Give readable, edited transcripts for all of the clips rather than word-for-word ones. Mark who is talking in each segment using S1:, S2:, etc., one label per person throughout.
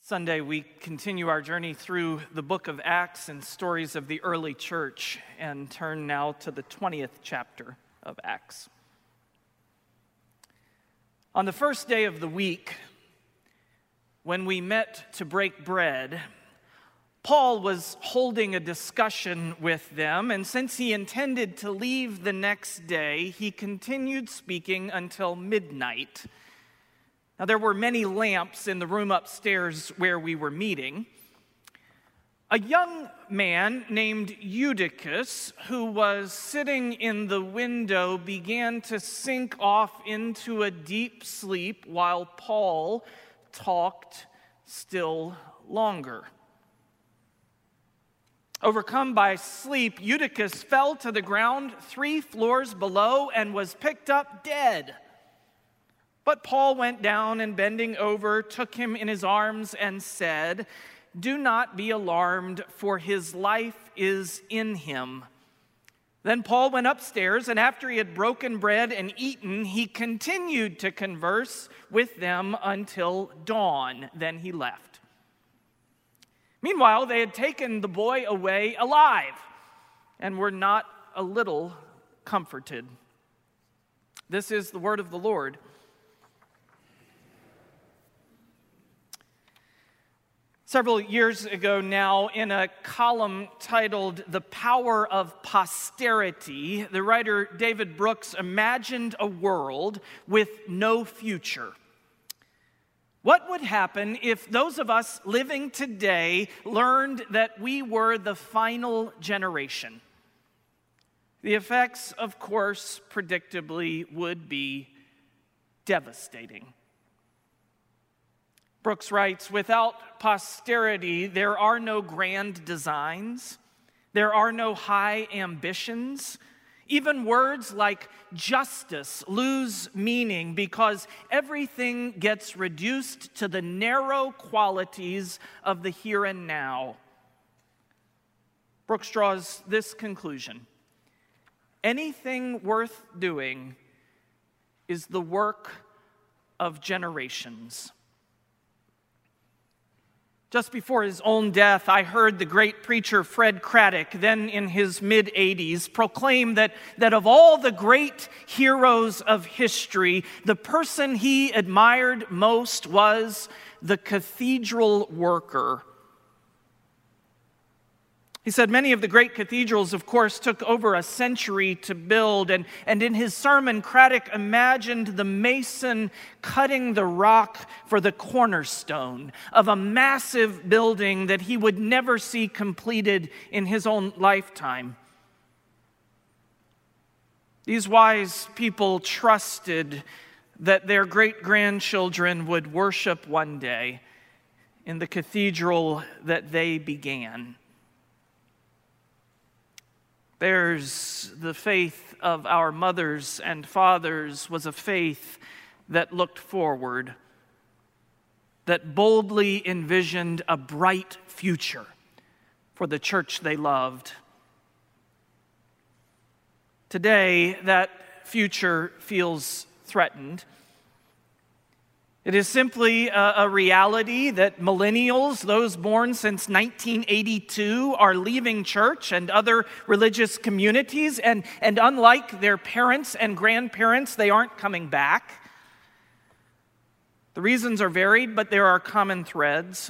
S1: Sunday, we continue our journey through the book of Acts and stories of the early church and turn now to the 20th chapter of Acts. On the first day of the week, when we met to break bread, Paul was holding a discussion with them, and since he intended to leave the next day, he continued speaking until midnight. Now, there were many lamps in the room upstairs where we were meeting. A young man named Eutychus, who was sitting in the window, began to sink off into a deep sleep while Paul talked still longer. Overcome by sleep, Eutychus fell to the ground 3 floors below and was picked up dead. But Paul went down and bending over, took him in his arms and said, "Do not be alarmed, for his life is in him." Then Paul went upstairs, and after he had broken bread and eaten, he continued to converse with them until dawn. Then he left. Meanwhile, they had taken the boy away alive and were not a little comforted. This is the word of the Lord. Several years ago now, in a column titled "The Power of Posterity," the writer David Brooks imagined a world with no future. What would happen if those of us living today learned that we were the final generation? The effects, of course, predictably would be devastating. Brooks writes, "Without posterity, there are no grand designs. There are no high ambitions. Even words like justice lose meaning because everything gets reduced to the narrow qualities of the here and now." Brooks draws this conclusion: anything worth doing is the work of generations. Just before his own death, I heard the great preacher Fred Craddock, then in his mid-80s, proclaim that of all the great heroes of history, the person he admired most was the cathedral worker. He said many of the great cathedrals, of course, took over a century to build, and in his sermon, Craddock imagined the mason cutting the rock for the cornerstone of a massive building that he would never see completed in his own lifetime. These wise people trusted that their great-grandchildren would worship one day in the cathedral that they began. Theirs, the faith of our mothers and fathers, was a faith that looked forward, that boldly envisioned a bright future for the church they loved. Today, that future feels threatened. It is simply a reality that millennials, those born since 1982, are leaving church and other religious communities, and unlike their parents and grandparents, they aren't coming back. The reasons are varied, but there are common threads.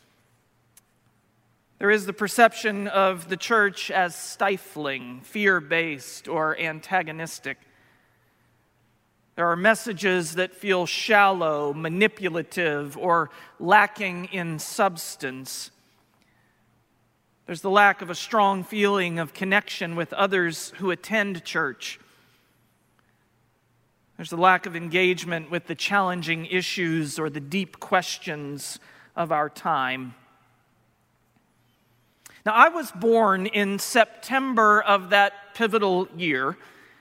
S1: There is the perception of the church as stifling, fear-based, or antagonistic. There are messages that feel shallow, manipulative, or lacking in substance. There's the lack of a strong feeling of connection with others who attend church. There's the lack of engagement with the challenging issues or the deep questions of our time. Now, I was born in September of that pivotal year.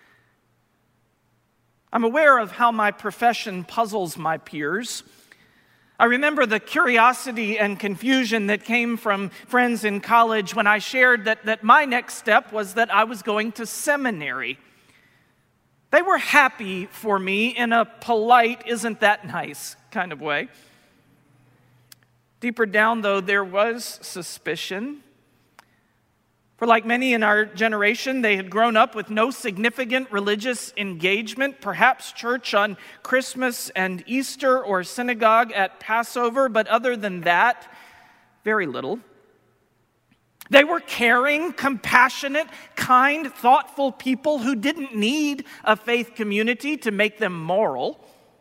S1: I'm aware of how my profession puzzles my peers. I remember the curiosity and confusion that came from friends in college when I shared that my next step was that I was going to seminary. They were happy for me in a polite, isn't that nice kind of way. Deeper down, though, there was suspicion. For like many in our generation, they had grown up with no significant religious engagement, perhaps church on Christmas and Easter or synagogue at Passover, but other than that, very little. They were caring, compassionate, kind, thoughtful people who didn't need a faith community to make them moral.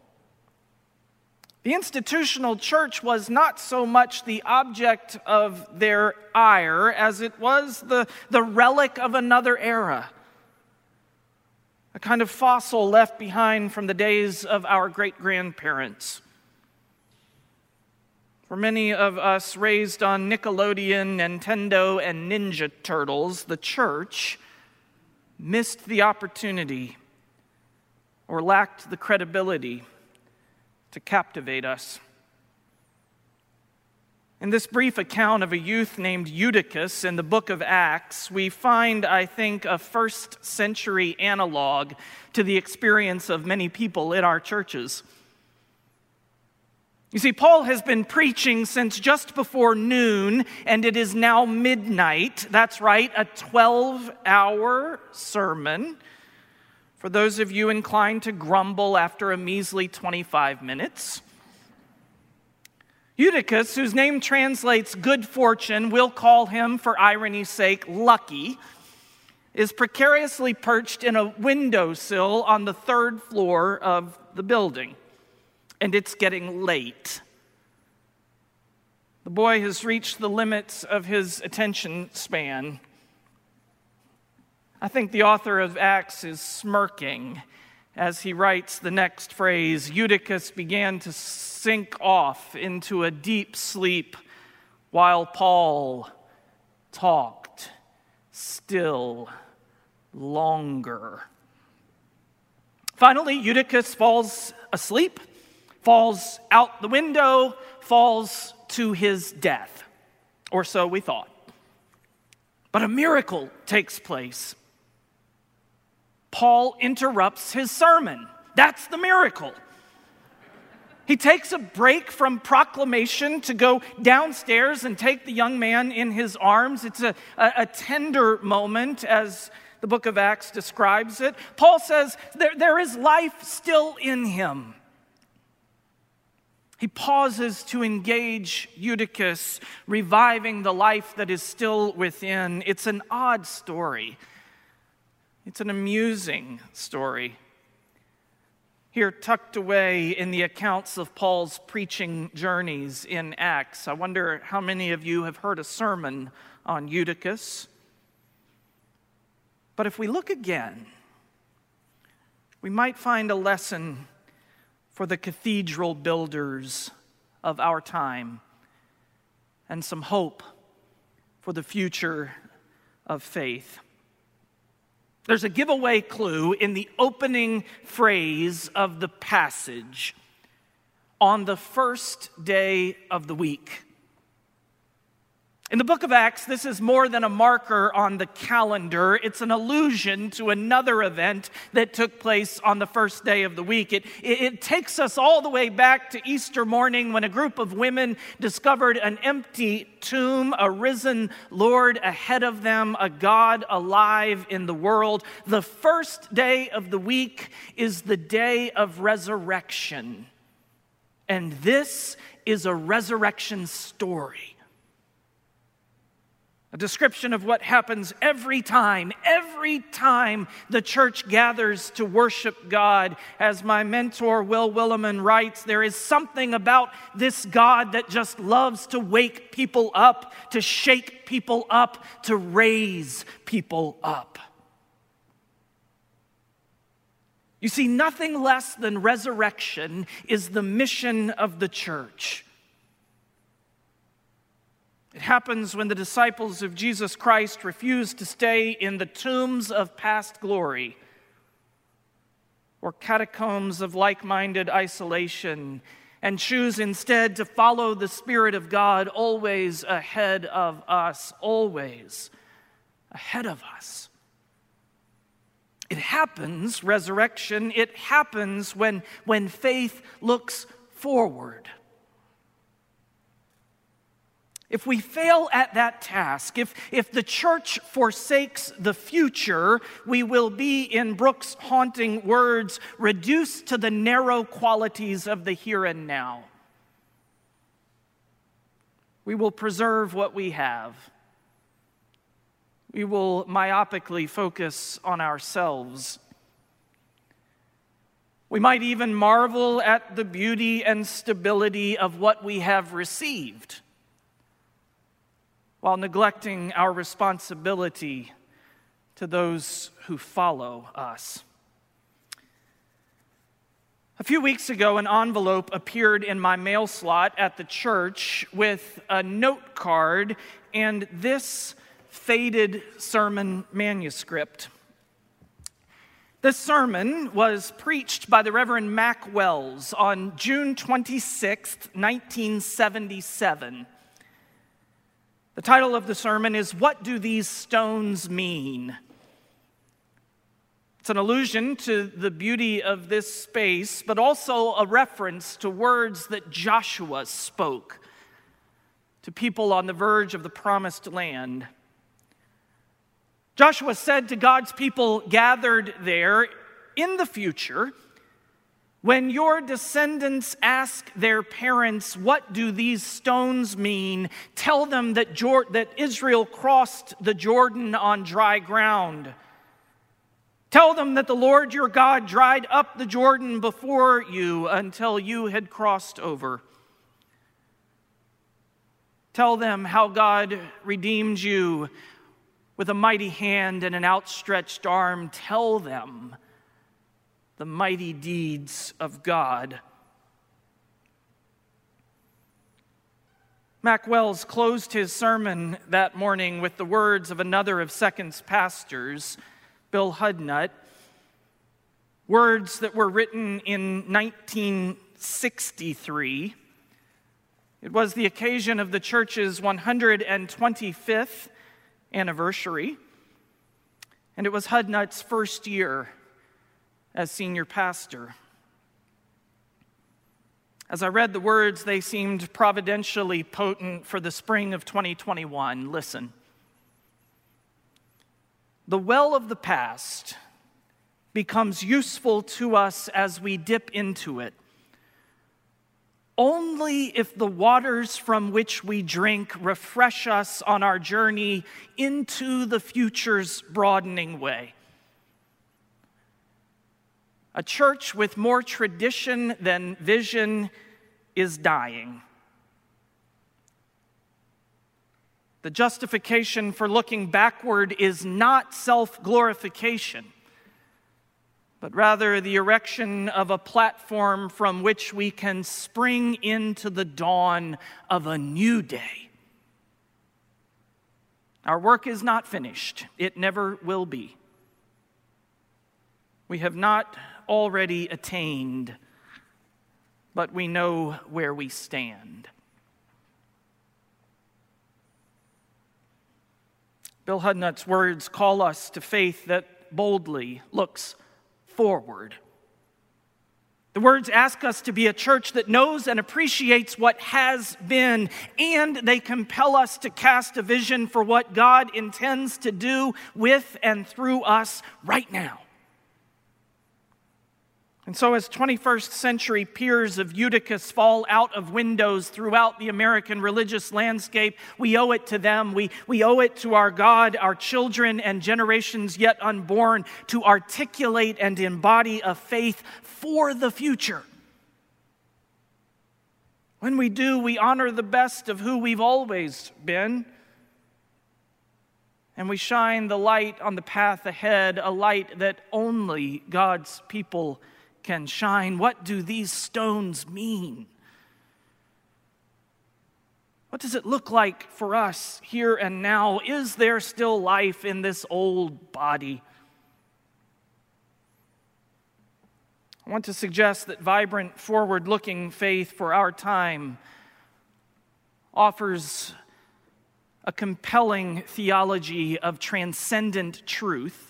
S1: The institutional church was not so much the object of their ire as it was the relic of another era, a kind of fossil left behind from the days of our great-grandparents. For many of us raised on Nickelodeon, Nintendo, and Ninja Turtles, the church missed the opportunity or lacked the credibility to captivate us. In this brief account of a youth named Eutychus in the book of Acts, we find, I think, a first-century analog to the experience of many people in our churches. You see, Paul has been preaching since just before noon, and it is now midnight. That's right, a 12-hour sermon. For those of you inclined to grumble after a measly 25 minutes. Eutychus, whose name translates good fortune, we'll call him, for irony's sake, lucky, is precariously perched in a windowsill on the third floor of the building. And it's getting late. The boy has reached the limits of his attention span. I think the author of Acts is smirking as he writes the next phrase. Eutychus began to sink off into a deep sleep while Paul talked still longer. Finally, Eutychus falls asleep, falls out the window, falls to his death, or so we thought. But a miracle takes place. Paul interrupts his sermon. That's the miracle. He takes a break from proclamation to go downstairs and take the young man in his arms. It's a tender moment, as the book of Acts describes it. Paul says there is life still in him. He pauses to engage Eutychus, reviving the life that is still within. It's an odd story. It's an amusing story. Here, tucked away in the accounts of Paul's preaching journeys in Acts, I wonder how many of you have heard a sermon on Eutychus. But if we look again, we might find a lesson for the cathedral builders of our time and some hope for the future of faith. There's a giveaway clue in the opening phrase of the passage. On the first day of the week. In the book of Acts, this is more than a marker on the calendar. It's an allusion to another event that took place on the first day of the week. It takes us all the way back to Easter morning when a group of women discovered an empty tomb, a risen Lord ahead of them, a God alive in the world. The first day of the week is the day of resurrection. And this is a resurrection story. A description of what happens every time the church gathers to worship God. As my mentor, Will Willimon, writes, there is something about this God that just loves to wake people up, to shake people up, to raise people up. You see, nothing less than resurrection is the mission of the church. It happens when the disciples of Jesus Christ refuse to stay in the tombs of past glory or catacombs of like-minded isolation and choose instead to follow the Spirit of God always ahead of us, always ahead of us. It happens, resurrection, it happens when faith looks forward. if we fail at that task, if the church forsakes the future, we will be, in Brooks' haunting words, reduced to the narrow qualities of the here and now. We will preserve what we have. We will myopically focus on ourselves. We might even marvel at the beauty and stability of what we have received, while neglecting our responsibility to those who follow us. A few weeks ago, an envelope appeared in my mail slot at the church with a note card and this faded sermon manuscript. This sermon was preached by the Reverend Mac Wells on June 26th, 1977. The title of the sermon is, "What Do These Stones Mean?" It's an allusion to the beauty of this space, but also a reference to words that Joshua spoke to people on the verge of the promised land. Joshua said to God's people gathered there, in the future, when your descendants ask their parents, "What do these stones mean?" tell them that Israel crossed the Jordan on dry ground. Tell them that the Lord your God dried up the Jordan before you until you had crossed over. Tell them how God redeemed you with a mighty hand and an outstretched arm. Tell them the mighty deeds of God. Mac Wells closed his sermon that morning with the words of another of Second's pastors, Bill Hudnut, words that were written in 1963. It was the occasion of the church's 125th anniversary, and it was Hudnut's first year as senior pastor. As I read the words, they seemed providentially potent for the spring of 2021. Listen. The well of the past becomes useful to us as we dip into it, only if the waters from which we drink refresh us on our journey into the future's broadening way. A church with more tradition than vision is dying. The justification for looking backward is not self-glorification, but rather the erection of a platform from which we can spring into the dawn of a new day. Our work is not finished. It never will be. We have not already attained, but we know where we stand. Bill Hudnut's words call us to faith that boldly looks forward. The words ask us to be a church that knows and appreciates what has been, and they compel us to cast a vision for what God intends to do with and through us right now. And so as 21st century peers of Eutychus fall out of windows throughout the American religious landscape, we owe it to them. We owe it to our God, our children, and generations yet unborn to articulate and embody a faith for the future. When we do, we honor the best of who we've always been. And we shine the light on the path ahead, a light that only God's people can shine. What do these stones mean? What does it look like for us here and now? Is there still life in this old body? I want to suggest that vibrant, forward-looking faith for our time offers a compelling theology of transcendent truth,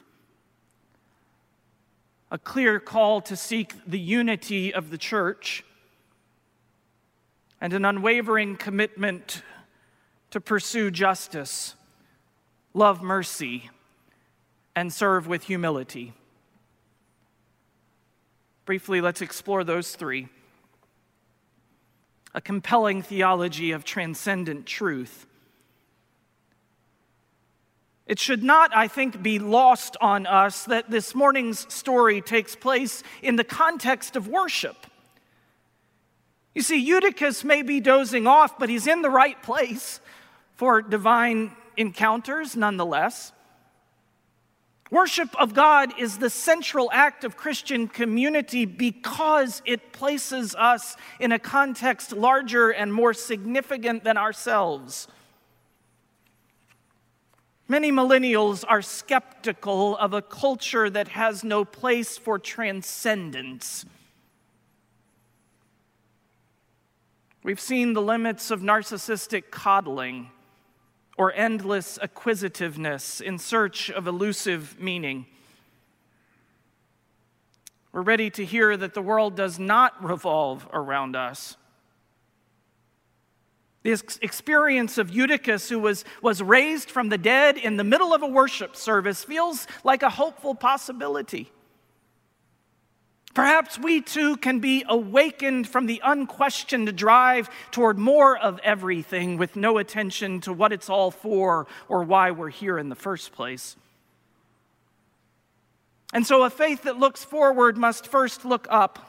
S1: a clear call to seek the unity of the church, and an unwavering commitment to pursue justice, love mercy, and serve with humility. Briefly, let's explore those three. A compelling theology of transcendent truth. It should not, I think, be lost on us that this morning's story takes place in the context of worship. You see, Eutychus may be dozing off, but he's in the right place for divine encounters nonetheless. Worship of God is the central act of Christian community because it places us in a context larger and more significant than ourselves. Many millennials are skeptical of a culture that has no place for transcendence. We've seen the limits of narcissistic coddling or endless acquisitiveness in search of elusive meaning. We're ready to hear that the world does not revolve around us. The experience of Eutychus, who was raised from the dead in the middle of a worship service, feels like a hopeful possibility. Perhaps we too can be awakened from the unquestioned drive toward more of everything with no attention to what it's all for or why we're here in the first place. And so a faith that looks forward must first look up,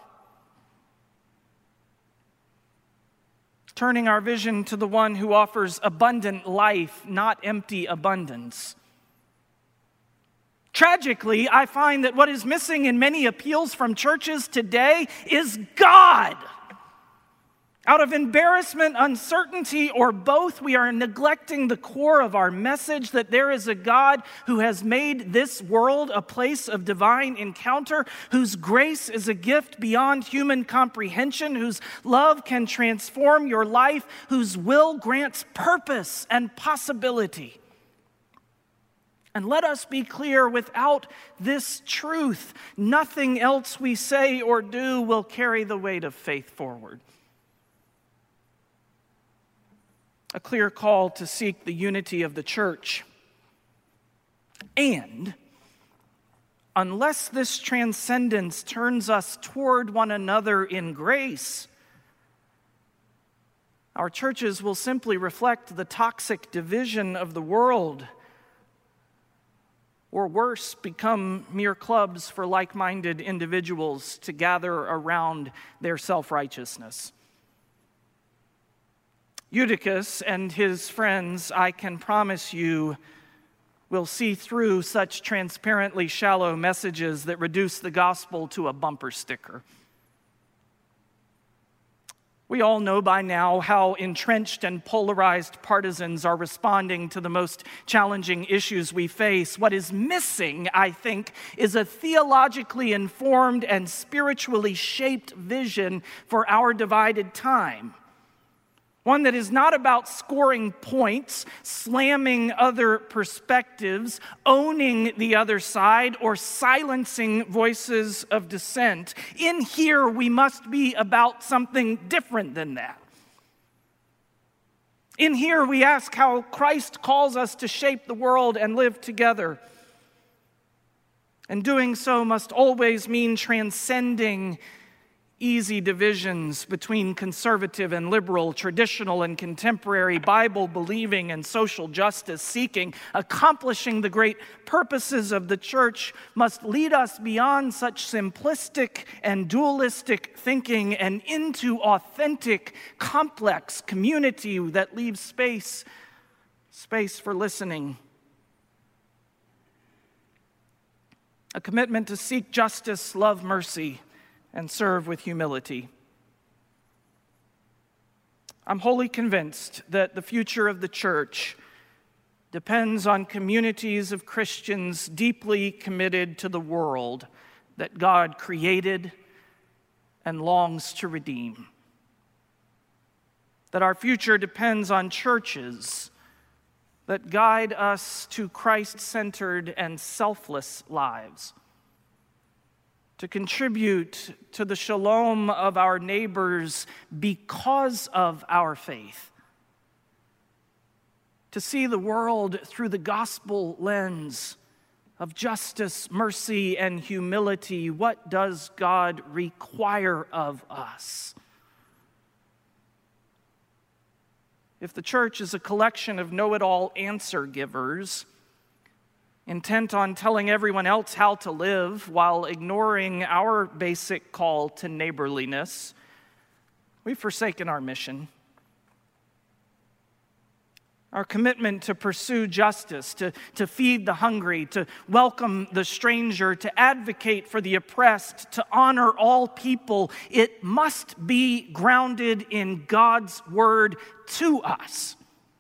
S1: turning our vision to the one who offers abundant life, not empty abundance. Tragically, I find that what is missing in many appeals from churches today is God. Out of embarrassment, uncertainty, or both, we are neglecting the core of our message that there is a God who has made this world a place of divine encounter, whose grace is a gift beyond human comprehension, whose love can transform your life, whose will grants purpose and possibility. And let us be clear, without this truth, nothing else we say or do will carry the weight of faith forward. A clear call to seek the unity of the church. And unless this transcendence turns us toward one another in grace, our churches will simply reflect the toxic division of the world, or worse, become mere clubs for like-minded individuals to gather around their self-righteousness. Eutychus and his friends, I can promise you, will see through such transparently shallow messages that reduce the gospel to a bumper sticker. We all know by now how entrenched and polarized partisans are responding to the most challenging issues we face. What is missing, I think, is a theologically informed and spiritually shaped vision for our divided time. One that is not about scoring points, slamming other perspectives, owning the other side, or silencing voices of dissent. In here, we must be about something different than that. In here, we ask how Christ calls us to shape the world and live together. And doing so must always mean transcending easy divisions between conservative and liberal, traditional and contemporary, Bible-believing and social justice seeking. Accomplishing the great purposes of the church must lead us beyond such simplistic and dualistic thinking and into authentic, complex community that leaves space for listening. A commitment to seek justice, love mercy, and serve with humility. I'm wholly convinced that the future of the church depends on communities of Christians deeply committed to the world that God created and longs to redeem. That our future depends on churches that guide us to Christ-centered and selfless lives, to contribute to the shalom of our neighbors because of our faith, to see the world through the gospel lens of justice, mercy, and humility. What does God require of us? If the church is a collection of know-it-all answer givers, intent on telling everyone else how to live while ignoring our basic call to neighborliness, we've forsaken our mission. Our commitment to pursue justice, to feed the hungry, to welcome the stranger, to advocate for the oppressed, to honor all people, it must be grounded in God's word to us.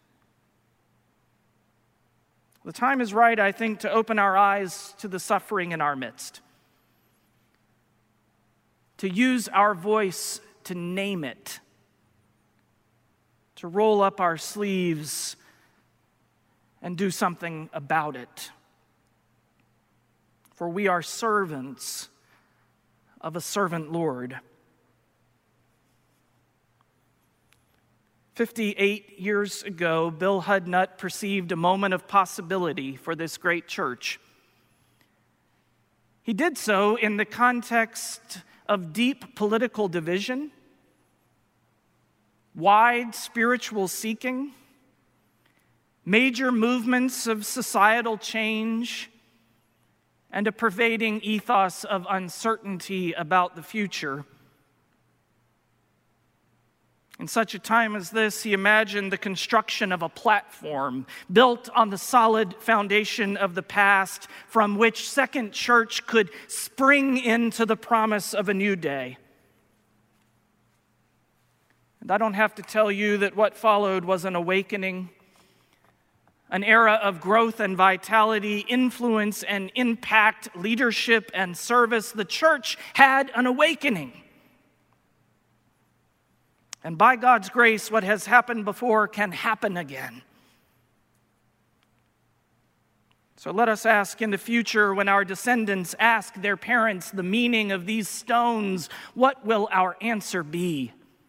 S1: The time is right, I think, to open our eyes to the suffering in our midst, to use our voice to name it, to roll up our sleeves and do something about it. For we are servants of a servant Lord. 58 years ago, Bill Hudnut perceived a moment of possibility for this great church. He did so in the context of deep political division, wide spiritual seeking, major movements of societal change, and a pervading ethos of uncertainty about the future. In such a time as this, he imagined the construction of a platform built on the solid foundation of the past from which Second Church could spring into the promise of a new day. And I don't have to tell you that what followed was an awakening, an era of growth and vitality, influence and impact, leadership and service. The church had an awakening. And by God's grace, what has happened before can happen again. So let us ask in the future, when our descendants ask their parents the meaning of these stones, what will our answer be?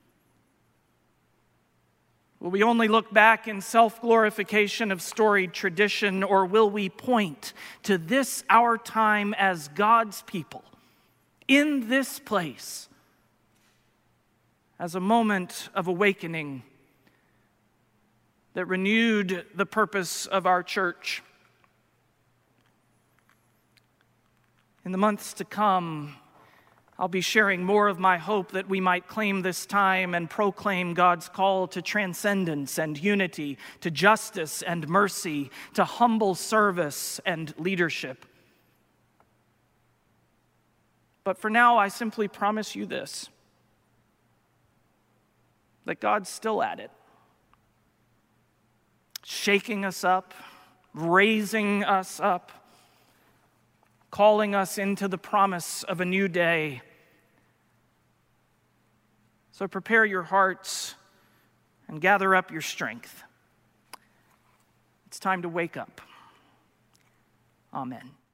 S1: Will we only look back in self-glorification of storied tradition, or will we point to this our time as God's people in this place as a moment of awakening that renewed the purpose of our church? In the months to come, I'll be sharing more of my hope that we might claim this time and proclaim God's call to transcendence and unity, to justice and mercy, to humble service and leadership. But for now, I simply promise you this, that God's still at it, shaking us up, raising us up, calling us into the promise of a new day. So prepare your hearts and gather up your strength. It's time to wake up. Amen.